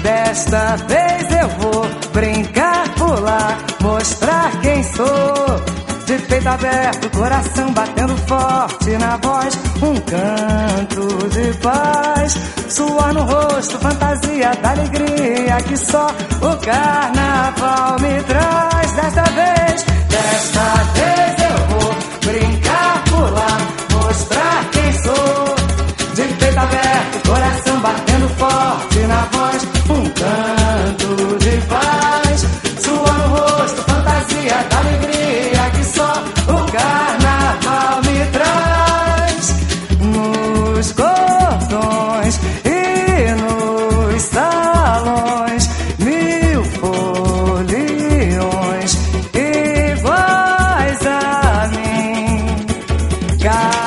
Desta vez eu vou brincar, pular, mostrar quem sou. De peito aberto, coração batendo forte na voz, um canto de paz. Suor no rosto, fantasia da alegria que só o carnaval me traz. Desta vez eu vou brincar, pular, mostrar quem sou. De peito aberto, coração batendo forte na voz, um canto de paz. Suor no rosto, fantasia da alegria que só o carnaval me traz. Nos cordões e nos salões, 1000 foliões iguais a mim.